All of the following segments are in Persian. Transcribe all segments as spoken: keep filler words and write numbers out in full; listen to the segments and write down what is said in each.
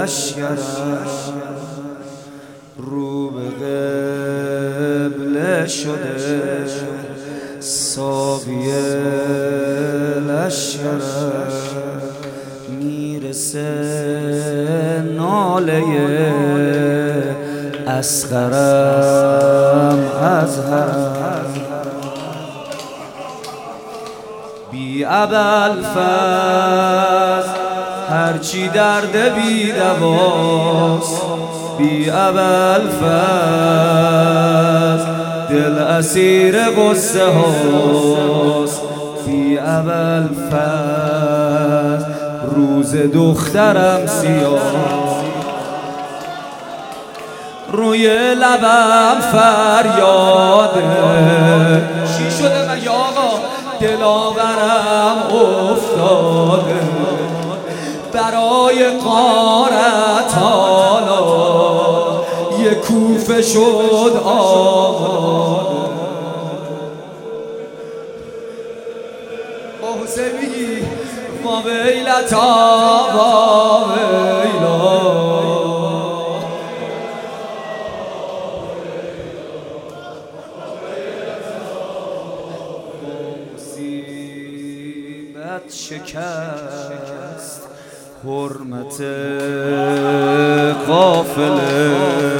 لشکرم رو به قبله شده ساقی لشکرم میرسه ناله اصغرم از حرم بی ابوالفضل هرچی درد بی دواست بی ابوالفضل دل اسیر غصه هاست بی ابوالفضل روز دخترم سیاه روی لبم فریاده چی شده من یا آقا دلاورم افتاده برای غارت حالا یه کوفه شد آماده با حسین میگی ما ویلتا با ویلا مصیبت شکست حرمت قافله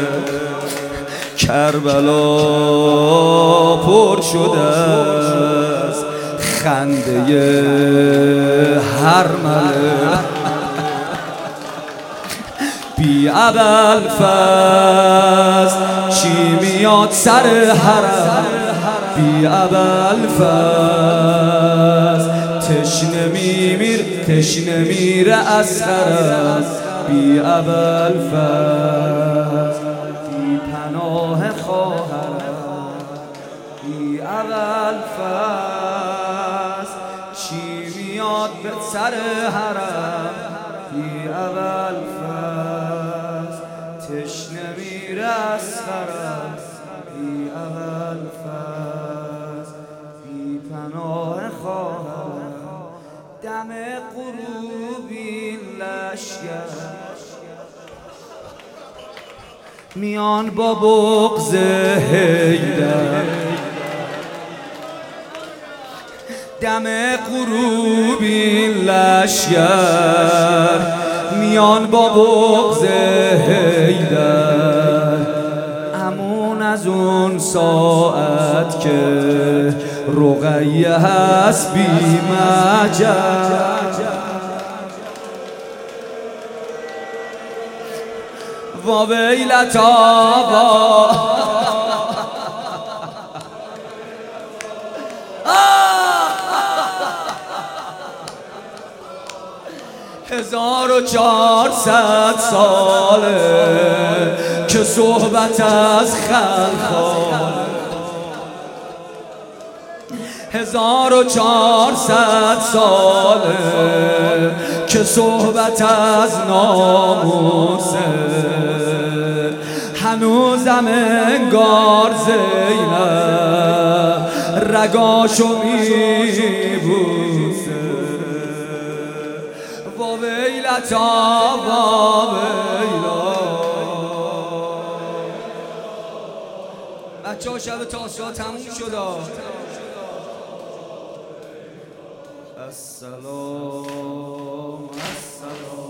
کربلا پر شده است خنده هر مله بی ابوالفضل چی میاد سر حرم بی ابوالفضل تشنه میمیر تشنه میره اصغرم بی ابوالفضل بی پناه خواهرم بی ابوالفضل چی میاد به سر حرم بی ابوالفضل تشنه میره اصغرم بی ابوالفضل بی پناه خواهرم دم غروبی لشکر میان با بغض حیدر دم غروبی لشکر میان با بغض حیدر امون از اون ساعت که رقیه هست بی مجر و ویلتا با هزار و چهارصد ساله که صحبت از خلخال هزار و چهارصد ساله که صحبت از ناموسه هنوزم انگار زینب رگاشو میبوسه و ویلتا و ویلا بچه ها شب تاسوعا تموم شد السلام السلام